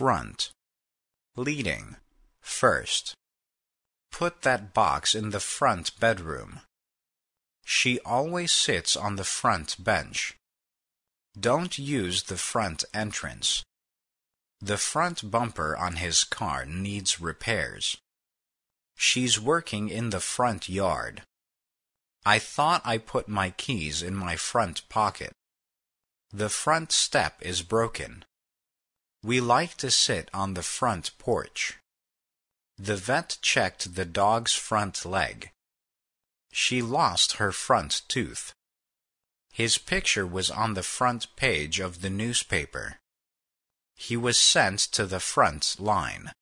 front, leading, first. Put that box in the front bedroom. She always sits on the front bench. Don't use the front entrance. The front bumper on his car needs repairs. She's working in the front yard. I thought I put my keys in my front pocket. The front step is broken. We like to sit on the front porch. The vet checked the dog's front leg. She lost her front tooth. His picture was on the front page of the newspaper. He was sent to the front line.